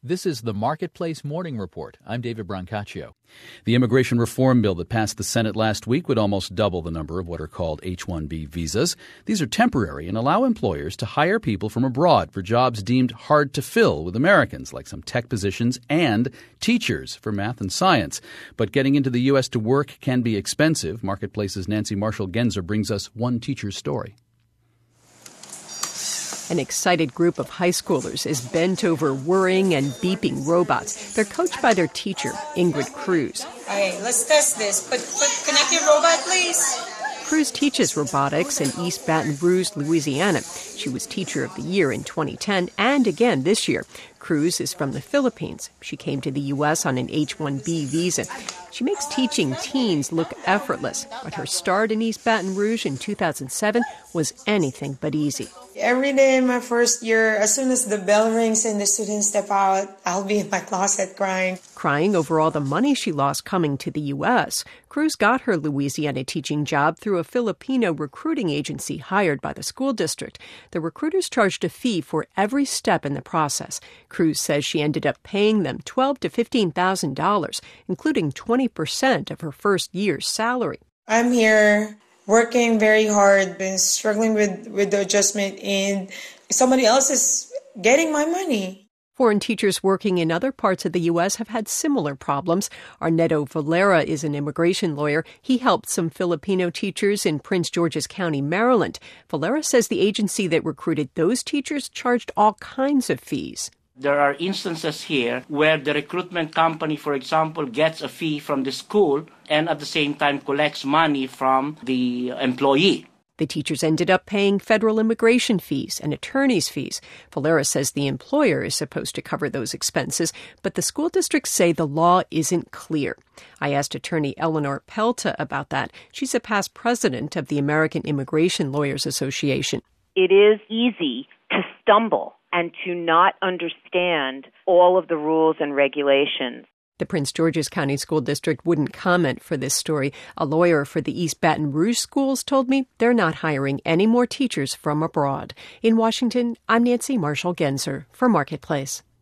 This is the Marketplace Morning Report. I'm David Brancaccio. The immigration reform bill that passed the Senate last week would almost double the number of what are called H-1B visas. These are temporary and allow employers to hire people from abroad for jobs deemed hard to fill with Americans, like some tech positions and teachers for math and science. But getting into the U.S. to work can be expensive. Marketplace's Nancy Marshall-Genzer brings us one teacher's story. An excited group of high schoolers is bent over whirring and beeping robots. They're coached by their teacher, Ingrid Cruz. Okay, let's test this. Connect your robot, please. Cruz teaches robotics in East Baton Rouge, Louisiana. She was Teacher of the Year in 2010 and again this year. Cruz is from the Philippines. She came to the U.S. on an H-1B visa. She makes teaching teens look effortless, but her start in East Baton Rouge in 2007 was anything but easy. Every day in my first year, as soon as the bell rings and the students step out, I'll be in my closet crying. Crying over all the money she lost coming to the U.S., Cruz got her Louisiana teaching job through a Filipino recruiting agency hired by the school district. The recruiters charged a fee for every step in the process. Cruz says she ended up paying them $12,000 to $15,000, including 20% of her first year's salary. I'm here working very hard, been struggling with the adjustment, and somebody else is getting my money. Foreign teachers working in other parts of the U.S. have had similar problems. Arnedo Valera is an immigration lawyer. He helped some Filipino teachers in Prince George's County, Maryland. Valera says the agency that recruited those teachers charged all kinds of fees. There are instances here where the recruitment company, for example, gets a fee from the school and at the same time collects money from the employee. The teachers ended up paying federal immigration fees and attorney's fees. Valera says the employer is supposed to cover those expenses, but the school districts say the law isn't clear. I asked attorney Eleanor Pelta about that. She's a past president of the American Immigration Lawyers Association. It is easy to stumble and to not understand all of the rules and regulations. The Prince George's County School District wouldn't comment for this story. A lawyer for the East Baton Rouge schools told me they're not hiring any more teachers from abroad. In Washington, I'm Nancy Marshall-Genzer for Marketplace.